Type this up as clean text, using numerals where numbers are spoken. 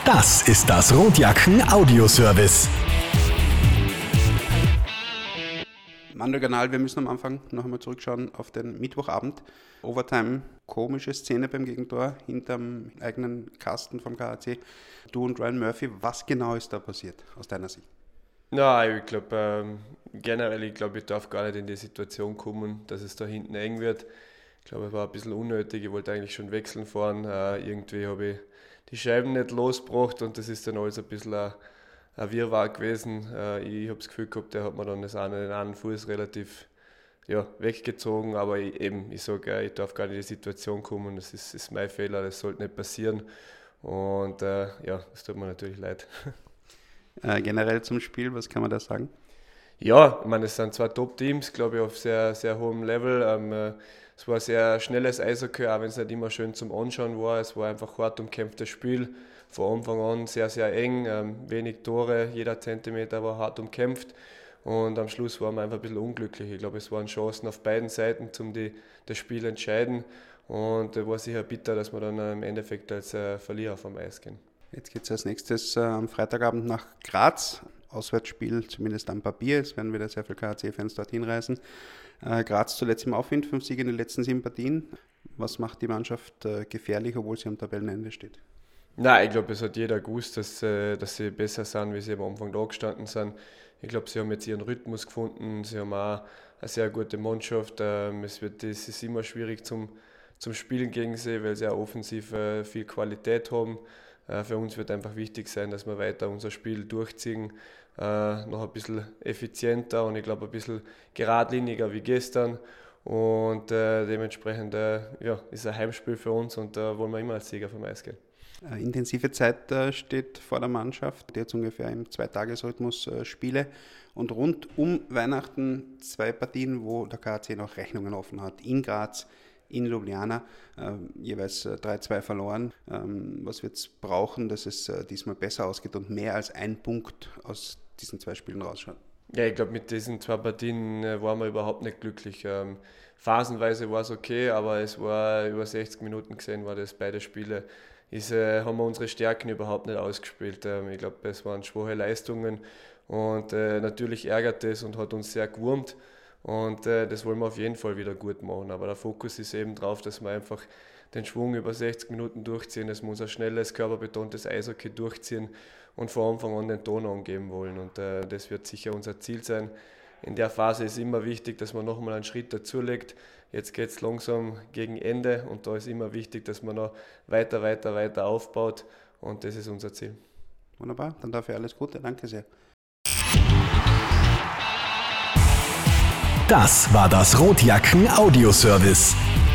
Das ist das Rotjacken Audioservice. Manuel Granal, wir müssen am Anfang noch einmal zurückschauen auf den Mittwochabend. Overtime, komische Szene beim Gegentor, hinterm eigenen Kasten vom KAC. Du und Ryan Murphy, was genau ist da passiert aus deiner Sicht? Nein, ich glaube, ich darf gar nicht in die Situation kommen, dass es da hinten eng wird. Ich glaube, es war ein bisschen unnötig, ich wollte eigentlich schon wechseln fahren. Irgendwie habe ich die Scheiben nicht losgebracht und das ist dann alles ein bisschen ein Wirrwarr gewesen. Ich habe das Gefühl gehabt, der hat mir dann den einen Fuß relativ weggezogen, aber ich sage, ich darf gar nicht in die Situation kommen, das ist mein Fehler, das sollte nicht passieren und das tut mir natürlich leid. Generell zum Spiel, was kann man da sagen? Ja, ich meine, es sind zwei Top-Teams, glaube ich, auf sehr, sehr hohem Level. Es war ein sehr schnelles Eishockey, auch wenn es nicht immer schön zum Anschauen war. Es war einfach hart umkämpftes Spiel, von Anfang an sehr, sehr eng, wenig Tore, jeder Zentimeter war hart umkämpft und am Schluss waren wir einfach ein bisschen unglücklich. Ich glaube, es waren Chancen auf beiden Seiten, um das Spiel zu entscheiden und war sicher bitter, dass wir dann im Endeffekt als Verlierer vom Eis gehen. Jetzt geht es als nächstes am Freitagabend nach Graz. Auswärtsspiel, zumindest am Papier. Es werden wieder sehr viele KAC-Fans dorthin reisen. Graz zuletzt im Aufwind, 5 Siege in den letzten 7 Partien. Was macht die Mannschaft gefährlich, obwohl sie am Tabellenende steht? Nein, ich glaube, es hat jeder gewusst, dass sie besser sind, wie sie am Anfang da gestanden sind. Ich glaube, sie haben jetzt ihren Rhythmus gefunden. Sie haben auch eine sehr gute Mannschaft. Es ist immer schwierig zum Spielen gegen sie, weil sie auch offensiv viel Qualität haben. Für uns wird einfach wichtig sein, dass wir weiter unser Spiel durchziehen, noch ein bisschen effizienter und ich glaube ein bisschen geradliniger wie gestern und dementsprechend ist ein Heimspiel für uns und da wollen wir immer als Sieger vom Eis gehen. Intensive Zeit steht vor der Mannschaft, die jetzt ungefähr im 2-Tages-Rhythmus Spiele und rund um Weihnachten 2 Partien, wo der KAC noch Rechnungen offen hat, in Graz, in Ljubljana, jeweils 3-2 verloren. Was wird es brauchen, dass es diesmal besser ausgeht und mehr als ein Punkt aus diesen 2 Spielen rausschaut? Ja, ich glaube, mit diesen 2 Partien waren wir überhaupt nicht glücklich. Phasenweise war es okay, aber es war über 60 Minuten gesehen, war das beide Spiele. Haben wir unsere Stärken überhaupt nicht ausgespielt. Ich glaube, es waren schwache Leistungen und natürlich ärgert es und hat uns sehr gewurmt. Und das wollen wir auf jeden Fall wieder gut machen. Aber der Fokus ist eben drauf, dass wir einfach den Schwung über 60 Minuten durchziehen, dass wir unser schnelles, körperbetontes Eishockey durchziehen und von Anfang an den Ton angeben wollen. Und das wird sicher unser Ziel sein. In der Phase ist immer wichtig, dass man nochmal einen Schritt dazulegt. Jetzt geht es langsam gegen Ende und da ist immer wichtig, dass man noch weiter aufbaut. Und das ist unser Ziel. Wunderbar, dann dafür alles Gute. Danke sehr. Das war das Rotjacken Audioservice.